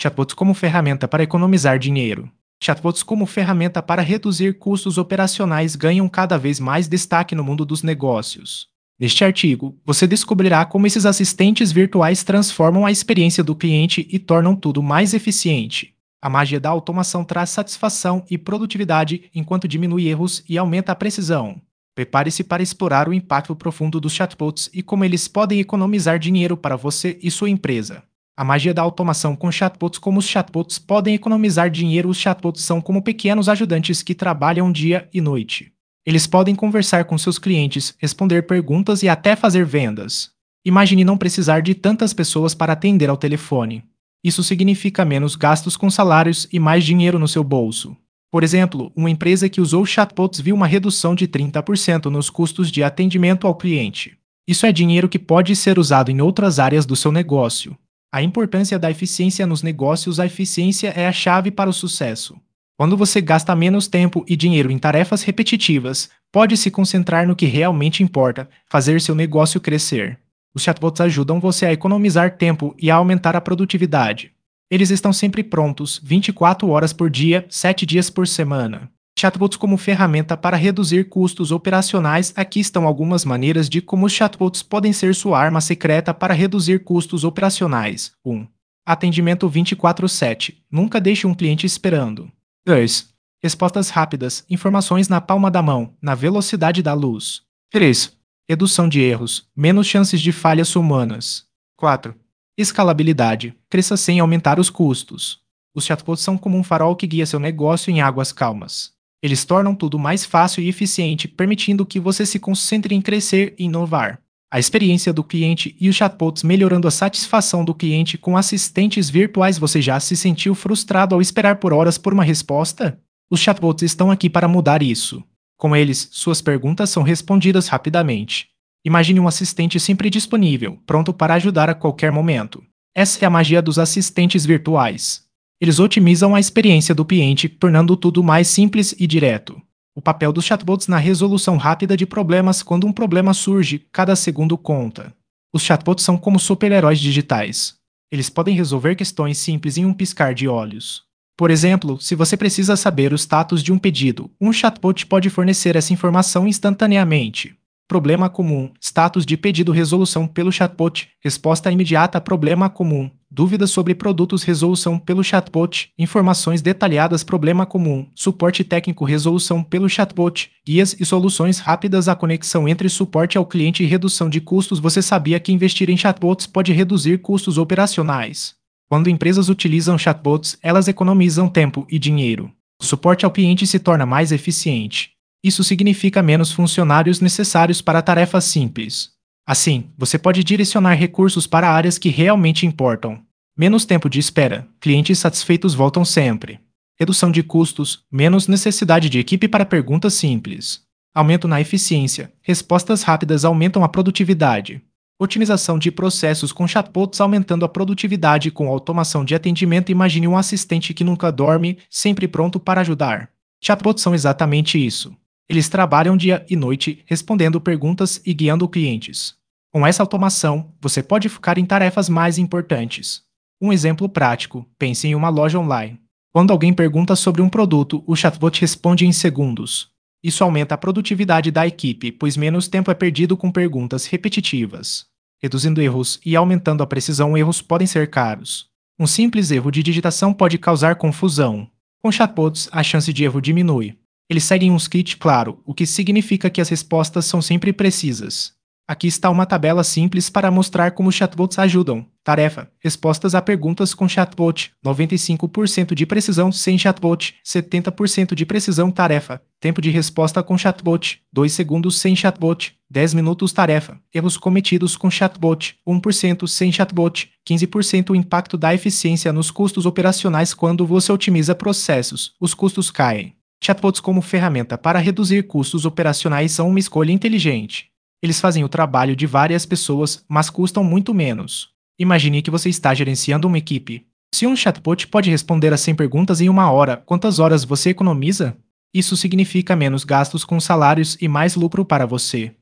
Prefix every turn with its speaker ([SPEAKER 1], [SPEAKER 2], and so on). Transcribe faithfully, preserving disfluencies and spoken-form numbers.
[SPEAKER 1] Chatbots como ferramenta para economizar dinheiro. Chatbots como ferramenta para reduzir custos operacionais ganham cada vez mais destaque no mundo dos negócios. Neste artigo, você descobrirá como esses assistentes virtuais transformam a experiência do cliente e tornam tudo mais eficiente. A magia da automação traz satisfação e produtividade enquanto diminui erros e aumenta a precisão. Prepare-se para explorar o impacto profundo dos chatbots e como eles podem economizar dinheiro para você e sua empresa. A magia da automação com chatbots. Como os chatbots podem economizar dinheiro. Os chatbots são como pequenos ajudantes que trabalham dia e noite. Eles podem conversar com seus clientes, responder perguntas e até fazer vendas. Imagine não precisar de tantas pessoas para atender ao telefone. Isso significa menos gastos com salários e mais dinheiro no seu bolso. Por exemplo, uma empresa que usou chatbots viu uma redução de trinta por cento nos custos de atendimento ao cliente. Isso é dinheiro que pode ser usado em outras áreas do seu negócio. A importância da eficiência nos negócios. A eficiência é a chave para o sucesso. Quando você gasta menos tempo e dinheiro em tarefas repetitivas, pode se concentrar no que realmente importa, fazer seu negócio crescer. Os chatbots ajudam você a economizar tempo e a aumentar a produtividade. Eles estão sempre prontos, vinte e quatro horas por dia, sete dias por semana. Chatbots como ferramenta para reduzir custos operacionais. Aqui estão algumas maneiras de como os chatbots podem ser sua arma secreta para reduzir custos operacionais. um. Atendimento vinte e quatro por sete. Nunca deixe um cliente esperando. dois. Respostas rápidas, informações na palma da mão, na velocidade da luz. três. Redução de erros, menos chances de falhas humanas. quatro. Escalabilidade, cresça sem aumentar os custos. Os chatbots são como um farol que guia seu negócio em águas calmas. Eles tornam tudo mais fácil e eficiente, permitindo que você se concentre em crescer e inovar. A experiência do cliente e os chatbots melhorando a satisfação do cliente com assistentes virtuais. Você já se sentiu frustrado ao esperar por horas por uma resposta? Os chatbots estão aqui para mudar isso. Com eles, suas perguntas são respondidas rapidamente. Imagine um assistente sempre disponível, pronto para ajudar a qualquer momento. Essa é a magia dos assistentes virtuais. Eles otimizam a experiência do cliente, tornando tudo mais simples e direto. O papel dos chatbots na resolução rápida de problemas. Quando um problema surge, cada segundo conta. Os chatbots são como super-heróis digitais. Eles podem resolver questões simples em um piscar de olhos. Por exemplo, se você precisa saber o status de um pedido, um chatbot pode fornecer essa informação instantaneamente. Problema comum, status de pedido, resolução pelo chatbot, resposta imediata. Problema comum, dúvidas sobre produtos, resolução pelo chatbot, informações detalhadas. Problema comum, suporte técnico, resolução pelo chatbot, guias e soluções rápidas. A conexão entre suporte ao cliente e redução de custos. Você sabia que investir em chatbots pode reduzir custos operacionais? Quando empresas utilizam chatbots, elas economizam tempo e dinheiro. O suporte ao cliente se torna mais eficiente. Isso significa menos funcionários necessários para tarefas simples. Assim, você pode direcionar recursos para áreas que realmente importam. Menos tempo de espera, clientes satisfeitos voltam sempre. Redução de custos, menos necessidade de equipe para perguntas simples. Aumento na eficiência, respostas rápidas aumentam a produtividade. Otimização de processos com chatbots aumentando a produtividade com automação de atendimento. Imagine um assistente que nunca dorme, sempre pronto para ajudar. Chatbots são exatamente isso. Eles trabalham dia e noite, respondendo perguntas e guiando clientes. Com essa automação, você pode focar em tarefas mais importantes. Um exemplo prático, pense em uma loja online. Quando alguém pergunta sobre um produto, o chatbot responde em segundos. Isso aumenta a produtividade da equipe, pois menos tempo é perdido com perguntas repetitivas. Reduzindo erros e aumentando a precisão. Erros podem ser caros. Um simples erro de digitação pode causar confusão. Com chatbots, a chance de erro diminui. Eles seguem um script claro, o que significa que as respostas são sempre precisas. Aqui está uma tabela simples para mostrar como os chatbots ajudam. Tarefa: respostas a perguntas com chatbot, noventa e cinco por cento de precisão sem chatbot, setenta por cento de precisão. Tarefa: tempo de resposta com chatbot, dois segundos sem chatbot, dez minutos. Tarefa: erros cometidos com chatbot, um por cento sem chatbot, quinze por cento. O impacto da eficiência nos custos operacionais. Quando você otimiza processos, os custos caem. Chatbots como ferramenta para reduzir custos operacionais são uma escolha inteligente. Eles fazem o trabalho de várias pessoas, mas custam muito menos. Imagine que você está gerenciando uma equipe. Se um chatbot pode responder a cem perguntas em uma hora, quantas horas você economiza? Isso significa menos gastos com salários e mais lucro para você.